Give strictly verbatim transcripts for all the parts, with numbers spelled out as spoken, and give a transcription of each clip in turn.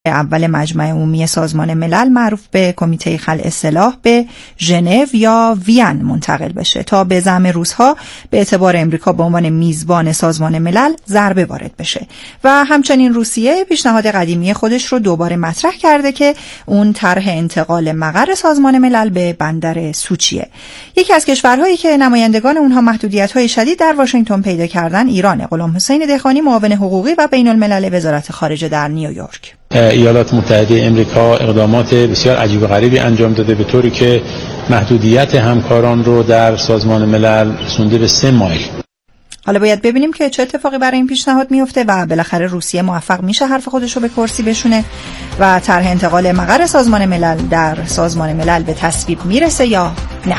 اول مجمع عمومی سازمان ملل معروف به کمیته خلع سلاح به ژنو یا وین منتقل بشه تا به زعم روس‌ها به اعتبار امریکا به عنوان میزبان سازمان ملل ضربه وارد بشه و همچنین روسیه پیشنهاد قدیمی خودش رو دوباره مطرح کرده که اون طرح انتقال مقر سازمان ملل به بندر سوچیه. یکی از کشورهایی که نمایندگان اونها محدودیت‌های شدید در واشنگتن پیدا کردن ایرانه. غلام حسین دهقانی معاون حقوقی و بین‌الملل وزارت خارجه در نیویورک. ایالات متحده امریکا اقدامات بسیار عجیب و غریبی انجام داده به طوری که محدودیت همکاران رو در سازمان ملل رسونده به سه مایل. حالا باید ببینیم که چه اتفاقی برای این پیشنهاد میفته و بالاخره روسیه موفق میشه حرف خودش رو به کرسی بشونه و طرح انتقال مقر سازمان ملل در سازمان ملل به تصویب میرسه یا نه.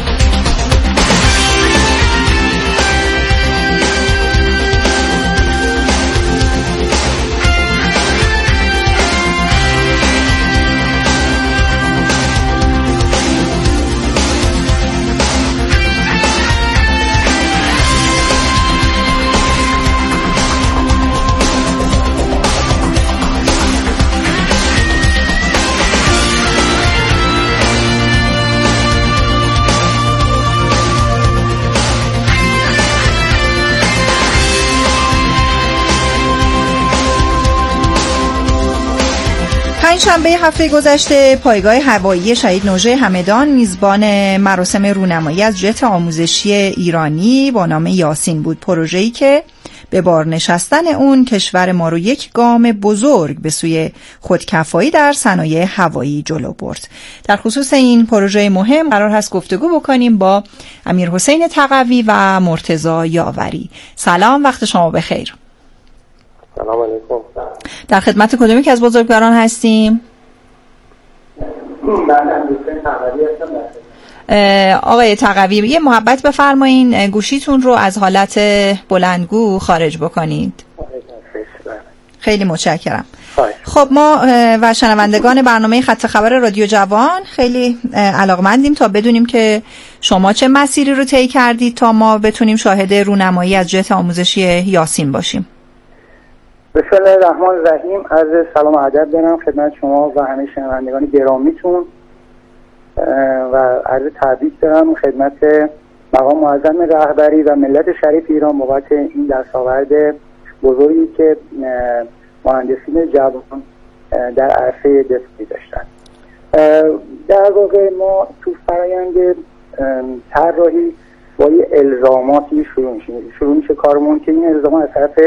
شنبه هفته گذشته پایگاه هوایی شهید نوژه همدان میزبان مراسم رونمایی از جت آموزشی ایرانی با نام یاسین بود. پروژه‌ای که به بار نشستن اون کشور ما رو یک گام بزرگ به سوی خودکفایی در صنایع هوایی جلو برد. در خصوص این پروژه مهم قرار هست گفتگو بکنیم با امیرحسین تقوی و مرتضی یاوری. سلام، وقت شما بخیر. سلام علیکم. در خدمت کدومی که از بزرگواران هستیم؟ من امیرحسین تقوی هستم. آقای تقوی یه محبت بفرمایین گوشیتون رو از حالت بلندگو خارج بکنید. خیلی متشکرم. خب ما و شنوندگان برنامه خط خبر رادیو جوان خیلی علاقمندیم تا بدونیم که شما چه مسیری رو طی کردید تا ما بتونیم شاهد رونمایی از جت آموزشی یاسین باشیم. بسم الله الرحمن الرحیم. عرض سلام و ادب دارم خدمت شما و همه شنوندگان گرامیتون و عرض تبریک دارم خدمت مقام معظم رهبری و ملت شریف ایران بابت این دستاورد بزرگی که مهندسین جوان در عرصه دفاعی داشتن. در واقع ما تو فرآیند طراحی با یه الزاماتی شروع میشه شروع میشه کارمون که این الزامات از طرف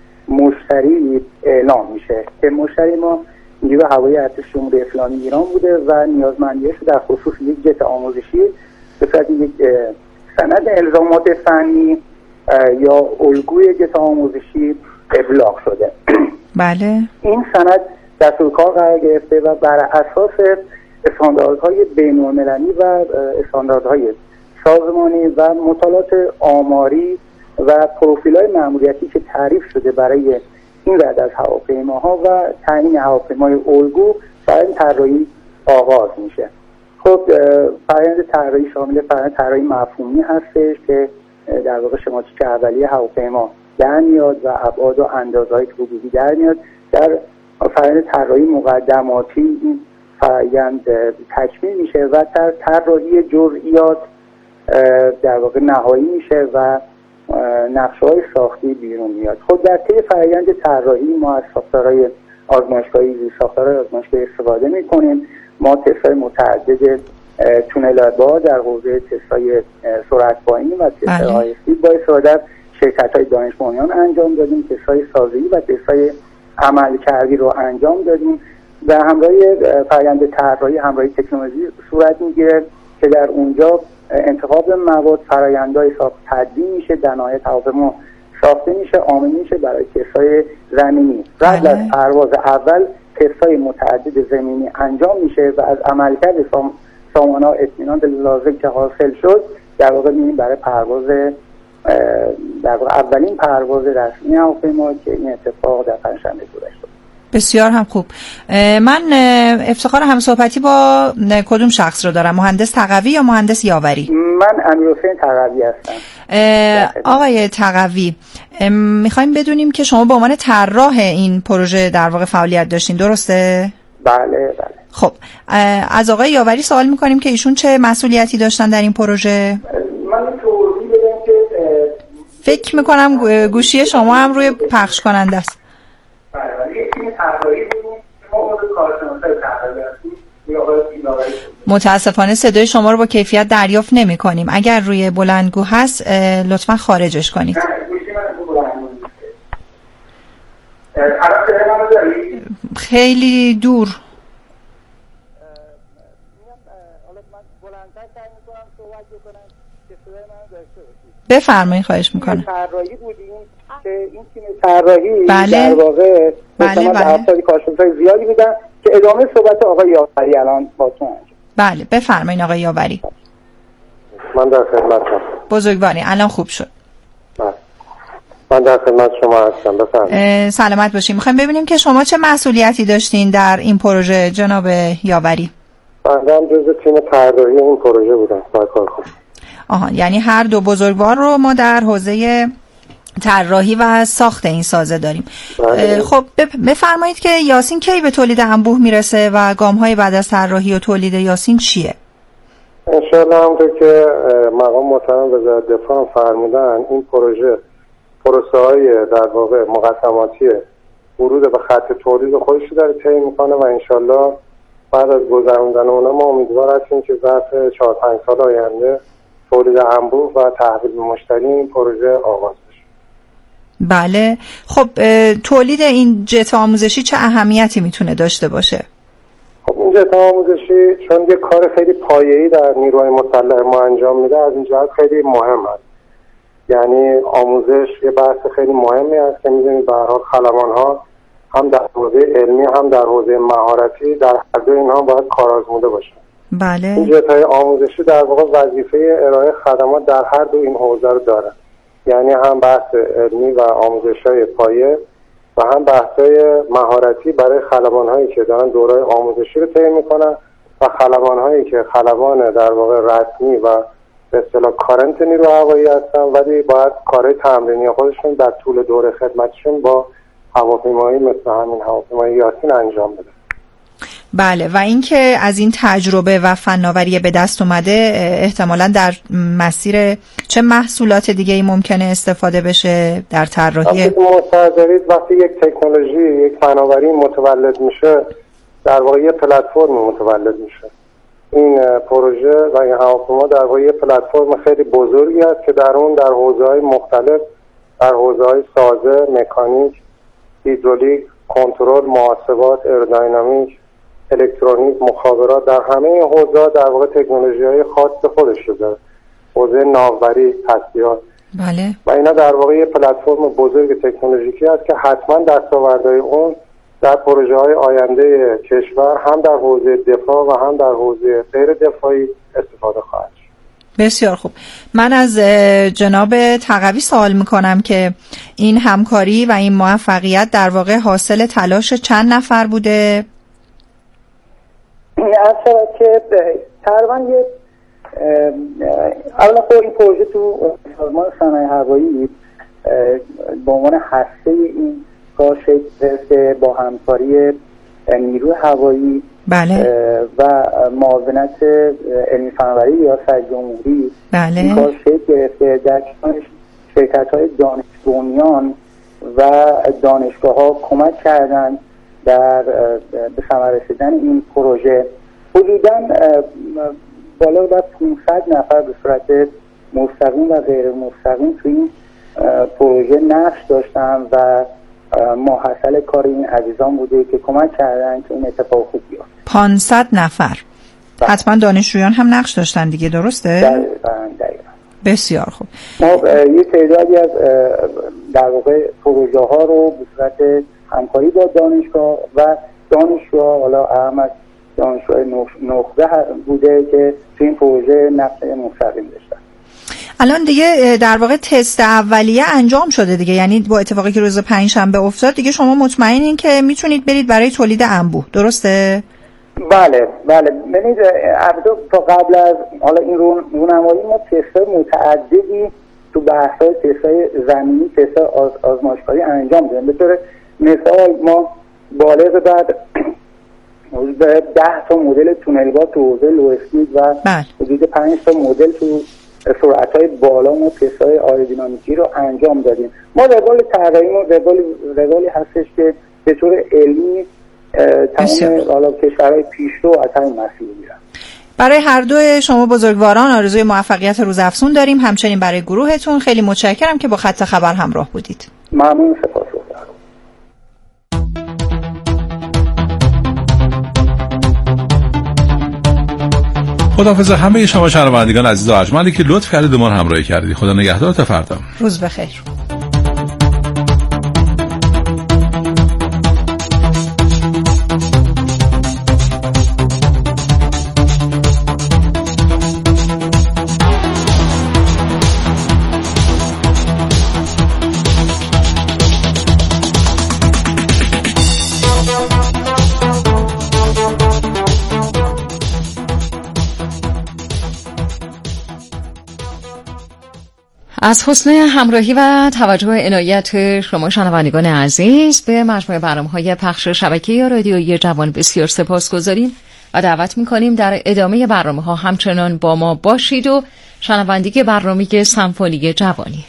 مشتری اعلام میشه که مشتری ما نیروی هوایی ارتش جمهوری اسلامی ایران بوده و نیازمندیش در خصوص یک جت آموزشی به صورت یک سند الزامات فنی یا الگوی جت آموزشی ابلاغ شده. بله. این سند دستورکار قرار گرفته و بر اساس استانداردهای بین‌المللی و استانداردهای سازمانی و مطالعات آماری و پروفیل‌های مأموریتی که تعریف شده برای این رد از هواپیماها و تعیین هواپیمای الگو برای طراحی آغاز میشه. خب فرآیند طراحی شامل فرآیند طراحی مفهومی هستش که در واقع شماتیک اولیه هواپیما در میاد و ابعاد و اندازه‌های حدودی در میاد. در فرآیند طراحی مقدماتی این فرآیند تکمیل میشه و در طراحی جزئیات در واقع نهایی میشه و نقشه‌های ساختی بیرون میاد. خب در طی فرآیند طراحی ما از ساختارهای آزمایشگاهی زیر ساختارهای آزمایشگاهی استفاده میکنیم. ما تست‌های متعدد تونل با در حوزه تست‌های سرعت پایین و تست‌های های اسپید با استفاده از شرکت‌های دانش بنیان انجام دادیم. تست‌های سازی و تست‌های عملکردی رو انجام دادیم و همراه فرآیند طراحی همراه تکنولوژی صورت میگیره که در اونجا انتخاب مواد فرآیندهای ساخت تدوین میشه، در نهایت هواپیما ساخته میشه، آماده میشه برای تست‌های زمینی. قبل از پرواز اول تست‌های متعدد زمینی انجام میشه و از عملکرد سامانه‌ها اطمینان لازم که حاصل شد در واقع میریم برای پرواز در واقع اولین پرواز رسمی هواپیما که این اتفاق در پنجشنبه گذشته. بسیار هم خوب. من افتخار همصحبتی با کدوم شخص رو دارم؟ مهندس تقوی یا مهندس یاوری؟ من امیرحسین تقوی هستم. آقای تقوی، میخوایم بدونیم که شما به عنوان طراح این پروژه در واقع فعالیت داشتین، درسته؟ بله بله. خب از آقای یاوری سوال میکنیم که ایشون چه مسئولیتی داشتن در این پروژه؟ من توضیح بدم که فکر میکنم گوشی شما هم روی پخش کننده است. متاسفانه صدای شما رو با کیفیت دریافت نمی کنیم. اگر روی بلندگو هست لطفا خارجش کنید. خیلی دور. بفرمایید، خواهش میکنم. طراحی بودیم که این تیم طراحی بله. در واقع بله بله. افرادی کارشناسای زیادی بودن که ادامه صحبت آقای یاوری الان باهاتون انجام. بله بفرمایید آقای یاوری. من در خدمتم. بزرگواری الان خوب شد. بله. من در خدمت شما هستم. بفرمایید. سلامت باشین. میخوایم ببینیم که شما چه مسئولیتی داشتین در این پروژه جناب یاوری؟ من هم جزء تیم طراحی این پروژه بودم. با کار کنم. آها، یعنی هر دو بزرگوار رو ما در حوزه طراحی و ساخت این سازه داریم. بله. خب بفرمایید که یاسین کی به تولید انبوه میرسه و گام‌های بعد از طراحی و تولید یاسین چیه؟ انشاءالله همونطور که مقام محترم وزارت دفاع فرمودن، این پروژه پروسه های در واقع مقدماتی ورود به خط تولید خودش رو داره طی میکنه و انشاءالله بعد از گذروندن اونا ما امیدوار هستیم که ظرف چهار پنج سال آینده تولید انبوه و تحویل به مشتری این پروژه آغاز بشه. بله. خب تولید این جت آموزشی چه اهمیتی میتونه داشته باشه؟ خب این جت آموزشی چون یه کار خیلی پایه‌ای در نیروهای مسلح ما انجام میده، از این جهت خیلی مهم است. یعنی آموزش یه بحث خیلی مهمی است که می‌دونید به هر حال خلبان‌ها هم در حوزه علمی هم در حوزه مهارتی در هر دو اینها باید کارآزموده باشن. بله. این جت‌های آموزشی در واقع وظیفه ارائه خدمات در هر دو این حوزه رو دارن. یعنی هم بحث علمی و آموزش‌های پایه و هم بحث‌های مهارتی برای خلبان‌هایی که دارن دوره‌های آموزشی رو طی می‌کنن و خلبان‌هایی که خلبان در واقع رسمی و به اصطلاح کارنت نیرو هوایی هستن ولی باید کارهای تمرینی خودشون در طول دوره خدمتشون با هواپیمایی مثل همین هواپیمای یاسین انجام بده. بله. و اینکه از این تجربه و فناوری به دست اومده احتمالاً در مسیر چه محصولات دیگه ای ممکنه استفاده بشه در طراحی؟ مستحضرید وقتی یک تکنولوژی یک فناوری متولد میشه در واقع یه پلتفرم متولد میشه. این پروژه و این هواپیما در واقع یه پلتفرم خیلی بزرگی است که در اون در حوزه‌های مختلف، در حوزه‌های سازه، مکانیک، هیدرولیک، کنترل، محاسبات، ایرودینامیک، الکترونیک، مخابرات، در همه این حوزه‌ها در واقع تکنولوژی‌های خاص خودش رو داره. حوزه ناوبری، تسلیحات. بله. و اینا در واقع یه پلتفرم بزرگ تکنولوژیکی است که حتما دستاوردهای اون در پروژه‌های آینده کشور هم در حوزه دفاع و هم در حوزه غیر دفاعی استفاده خواهد شد. بسیار خوب. من از جناب تقوی سوال میکنم که این همکاری و این موفقیت در واقع حاصل تلاش چند نفر بوده؟ اصلا که تقریبا یه اولا خب این پروژه تو سازمان صنایع هوایی به عنوان هسته این کار شکل گرفته با همکاری نیروی هوایی بله. و معاونت علمی فناوری یا ریاست جمهوری. بله. این کار شکل گرفته در کنارش شرکت‌های دانش بنیان و دانشگاه‌ها کمک کردند در به ثمر رسیدن این پروژه. حدوداً بالا بر پانصد نفر به صورت مستقیم و غیر مستقیم تو این پروژه نقش داشتن و محصل کار این عزیزان بوده که کمک کردن که این اتفاق خوب بیفته. پانصد نفر. بله. حتما دانشجویان هم نقش داشتن دیگه، درسته؟ دقیقاً دقیقاً. بسیار خوب. ما یه تعدادی از در واقع پروژه ها رو به صورت همکاری با دانشگاه و دانشجوها، حالا احمد دانشجوی نخبه بوده که تو این پروژه نقش مستقیم داشتن. الان دیگه در واقع تست اولیه انجام شده دیگه، یعنی با اتفاقی که روز پنجشنبه افتاد دیگه شما مطمئنین که میتونید برید برای تولید انبوه، درسته؟ بله بله. ببینید البته تا قبل از حالا این رونمایی ما تست متعددی تو بحث‌های تست‌های زمینی، تست‌های آز، آزمایشگاهی انجام دادیم. به طور مثال ما بالغ بعد حدود ده تا مدل تونل‌بار تو حوزه لوئسفیلد و حدود پنج تا مدل تو سرعت‌های بالا ما تست‌های آیرودینامیکی رو انجام دادیم. ما روال طراحی ما روالی هستش که به طور علمی تمام حالا کشورهای پیشرو از همین مسیر میرن. برای هر دو شما بزرگواران آرزوی موفقیت روزافزون داریم، همچنین برای گروهتون. خیلی متشکرم که با خط خبر همراه بودید. ممنون، سپاسگزارم. خداحافظ همه شما شنوندگان عزیز و ارجمندی که لطف کردید ما رو همراهی کردید. خدا نگهدار تا فردا. روز بخیر. از حسن همراهی و توجه و عنایت شما شنوندگان عزیز به مجموعه برنامه‌های پخش شبکه رادیویی جوان بسیار سپاسگزاریم و دعوت می‌کنیم در ادامه برنامه‌ها همچنان با ما باشید و شنوندگی برنامه سمفونی جوانی.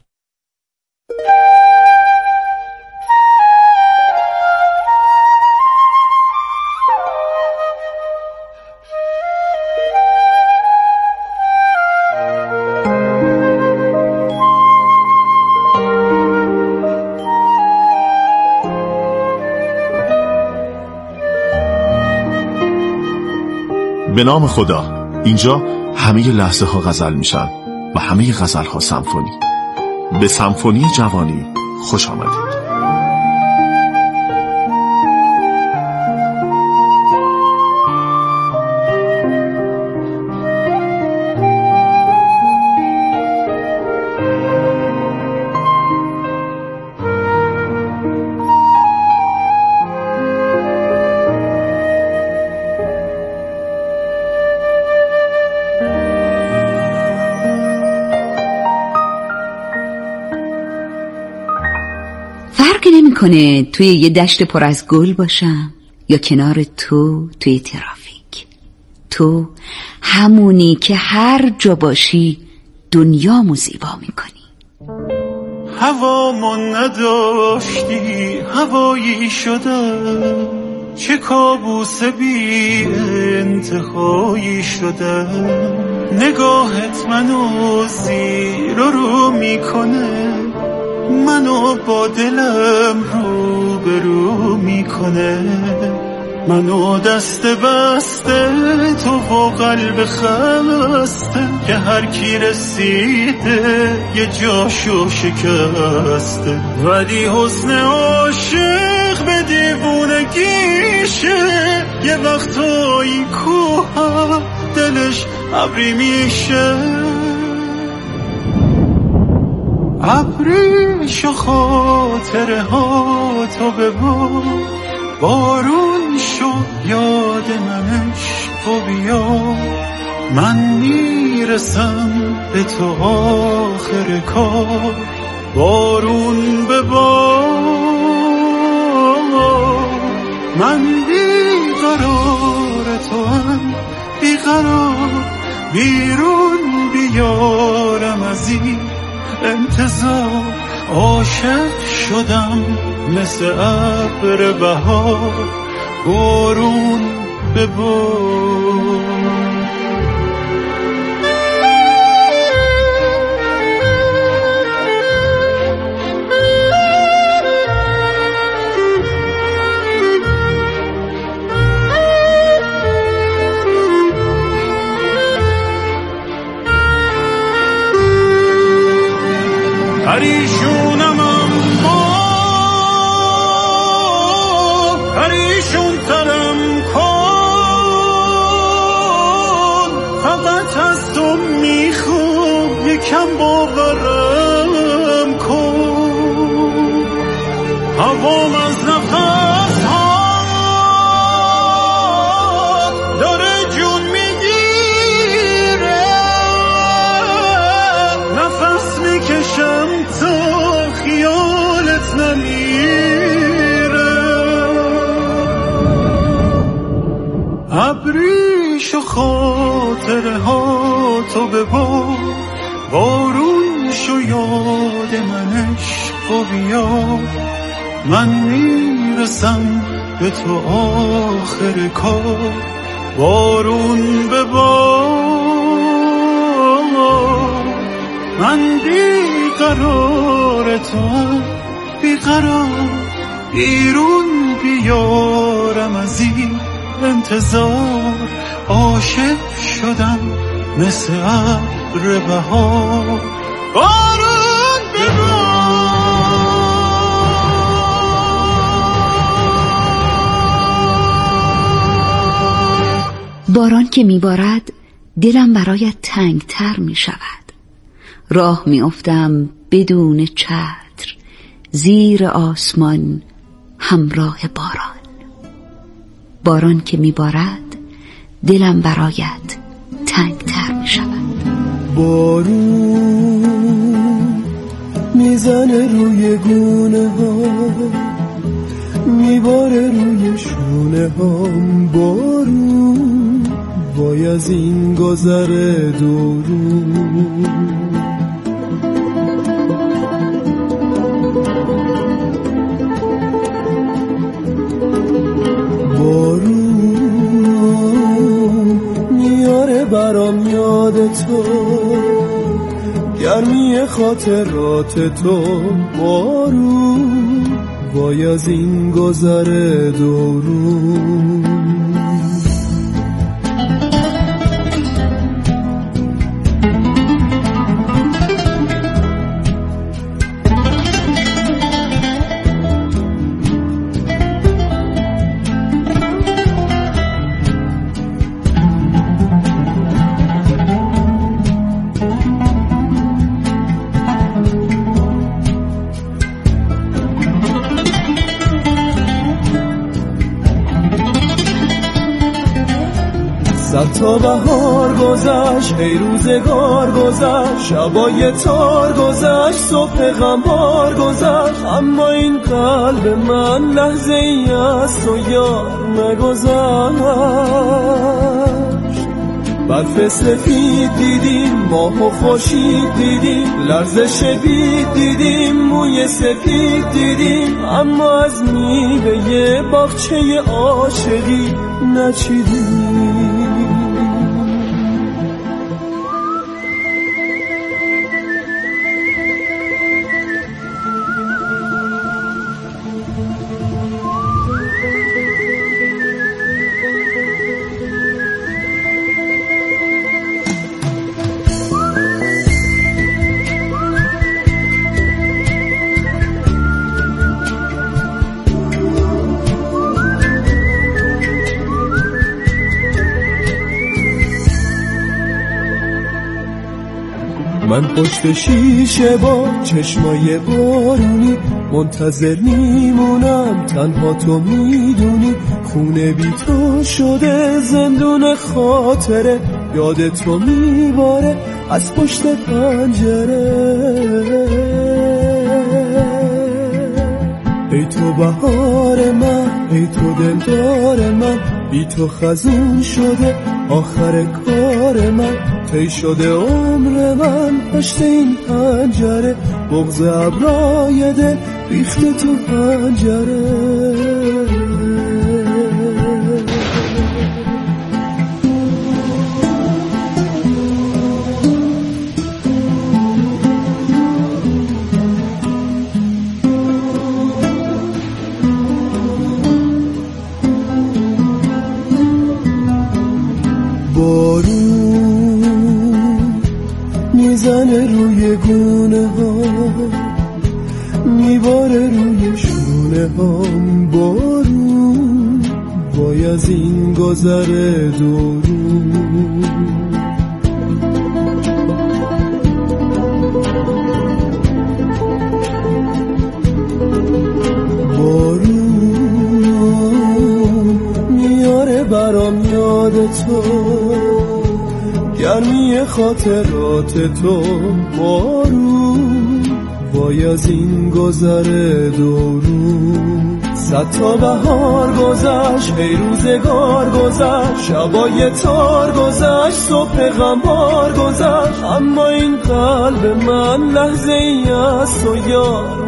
به نام خدا. اینجا همه لحظه ها غزل میشن و همه غزل ها سمفونی. به سمفونی جوانی خوش آمدید. کنه توی یه دشت پر از گل باشم یا کنار تو توی ترافیک. تو همونی که هر جا باشی دنیامو زیبا میکنی. هوامو نداشتی هوایی شده، چه کابوس بی انتهایی شده. نگاهت منو زیر و رو میکنه، منو با دلم رو به رو میکنه. منو دست بسته تو و قلب خسته، که هر کی رسیده یه جاشو شکسته. ولی حسن عاشق به دیوونگیشه، یه وقتایی کوه دلش ابری میشه. ابریش و خاطره ها تو ببار، بارون شو یاد منش و بیا. من میرسم به تو آخر کار، بارون ببار. من بیقرار تو هم بیقرار، بیرون بیارم از این انتظار. عاشق شدم مثل ابر بهار، بارون ببار. پریشونم اما پریشون ترم کن، باورم کن. هوام از نفس ها داره جون میگیره، نفس میکشم تا خیالت نمیره. ابریش و خاطره ها تو ببار، بارون شو یاد من عشق و بیا. من میرسم به تو آخر کار، بارون ببار. من بیقرار توام بیقرار، بیرون بیارم از این انتظار. عاشق شدم مثل ابر بهار، بارون ببار. باران که میبارد دلم برایت تنگتر می شود. راه می افتم بدون چتر زیر آسمان همراه باران. باران که میبارد دلم برایت تنگتر می شود. بارون میزنه روی گونه ها، میباره روی شونه هام. بارون وای از این گذر دورون. بارون میاره برام یاد تو، گرمی خاطرات تو. بارون وای از این گذر دورون. صد تا بهار گذشت، ای روزگار گذشت، شبای تار گذشت، صبح غمبار گذشت. اما این قلب من لحظه ای از تو یار نگذشت. برف سفید دیدیم، ماه و خورشید دیدیم، لرزش بید دیدیم، موی سفید دیدیم. اما از میوه باغچه عاشقی نچیدیم. من پشت شیشه با چشمای بارونی منتظر میمونم، تنها تو میدونی. خونه بی تو شده زندون خاطره، یاد تو میباره از پشت پنجره. ای تو بهار من، ای تو دلدار من، بی تو خزون شده آخر کار من. طی شده عمر من پشت این پنجره، بغض ابرای دل ریخته تو پنجره. بارون میزنه روی گونه ها، میباره روی شونه هام. بارون وای از این گذر دورون. برام یاد تو، گرمی خاطرات تو، بارون وای از این گذر دورون. صد تا بهار گذشت، ای روزگار گذشت، شبای تار گذشت، صبح غمبار گذشت، اما این قلب من لحظه ای از تو یار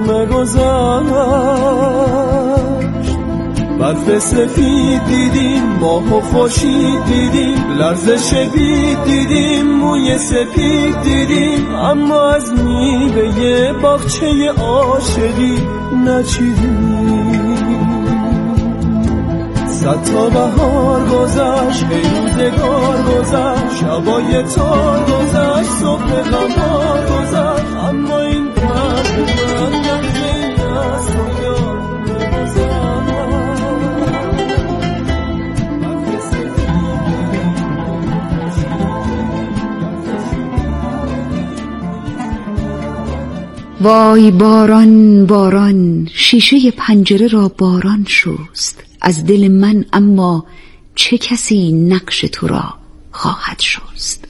نگذشت. برف سفید دیدیم، ماه و خورشید دیدیم، لرزش بید دیدیم، موی سپید دیدیم، اما از میوه باغچه عاشقی نچیدیم. صد تا بهار گذشت، ای روزگار گذشت، شبای تار گذشت، صبح غمبار گذشت، اما این قلب من لحظه ای از تو یار وای باران باران، شیشه پنجره را باران شست از دل من، اما چه کسی نقش تو را خواهد شست.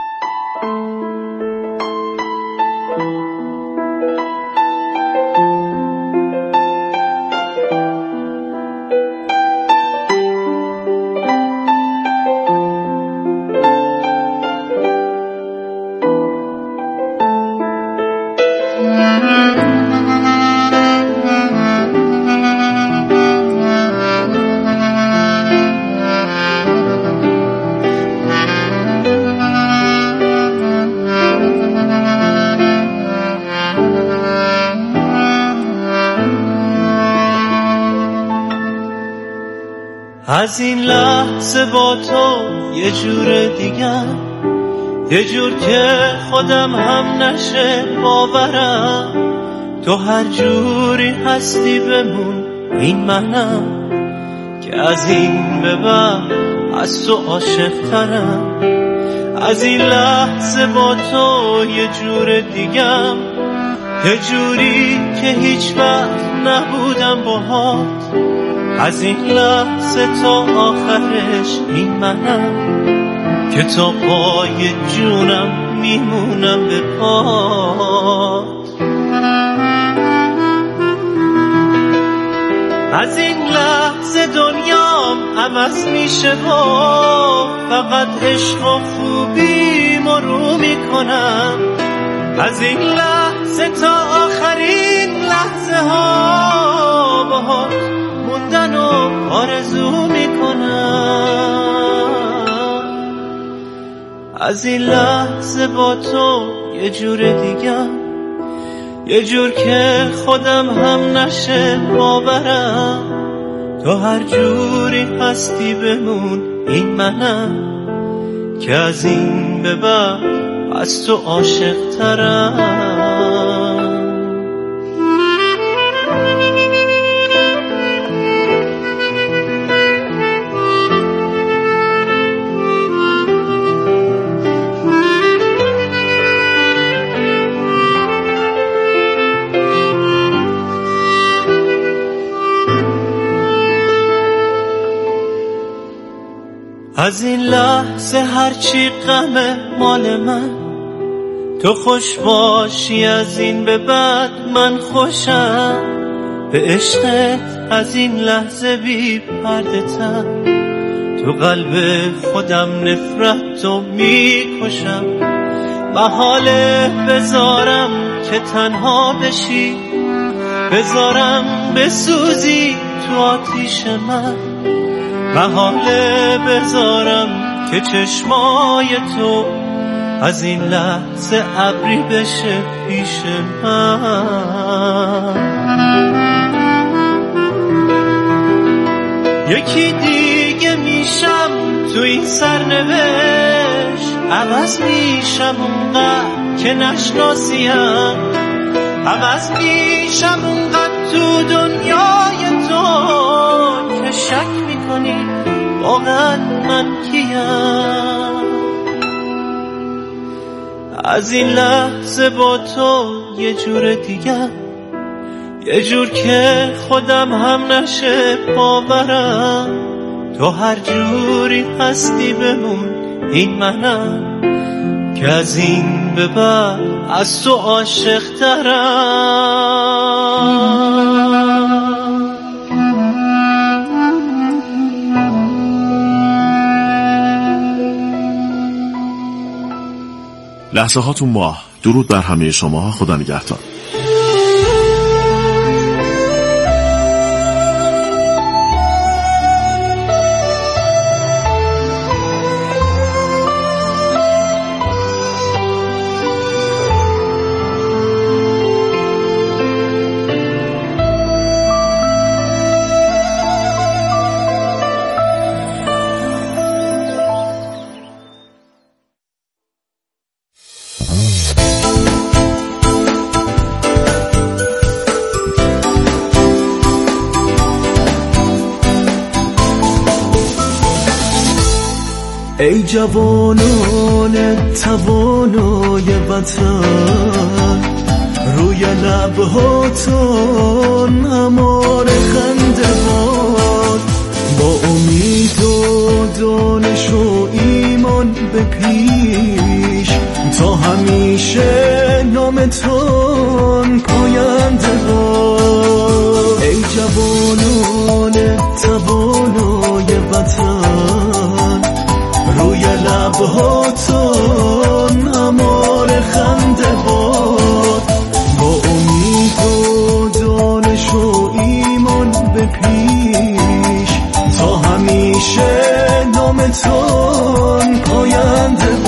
از این لحظه با تو یه جور دیگر، یه جور که خودم هم نشه باورم. تو هر جوری هستی بمون، این منم که از این به بعد از تو عاشق ترم. از این لحظه با تو یه جور دیگم، یه جوری که هیچ وقت نبودم باهات. از این لحظه تا آخرش این منم که تا پای جونم میمونم به پات. از این لحظه دنیام عوض میشه و فقط عشق و خوبی مرو میکنم. از این لحظه تا آخرین لحظه ها باهات موندن و آرزو میکنم. از این لحظه با تو یه جور دیگه، یه جور که خودم هم نشه باورم. تو هر جوری هستی بمون، این منم که از این به بعد از تو عاشق ترم. از این لحظه هرچی غمه مال من، تو خوش باشی از این به بعد من خوشم. به عشقت از این لحظه بی پرده تر، تو قلب خودم نفرت تو میکشم. محاله بذارم که تنها بشی، بذارم بسوزی تو آتیش من. محاله بذارم که چشمای تو از این لحظه ابری بشه پیش من. یکی دیگه میشم تو این سرنوشت، عوض میشم اونقدر که نشناسیم. عوض میشم اونقدر تو دنیای تو که شک میکنی واقعا من کیم. از این لحظه با تو یه جور دیگه، یه جور که خودم هم نشه باورم. تو هر جوری هستی بمون، این منم که از این به بعد از تو عاشق ترم. لحظه هاتون ماه. درود بر همه شما. خدا نگهدار. ای جوانان توانای وطن، روی لبهاتون همار خنده باد، با امید و دانش و ایمان به پیش، تا همیشه نامتون پاینده باد. ای جوانان توانای وطن، روی لبهاتون همار خنده باد، با امید و دانش و ایمان به پیش، تا همیشه نامتون پاینده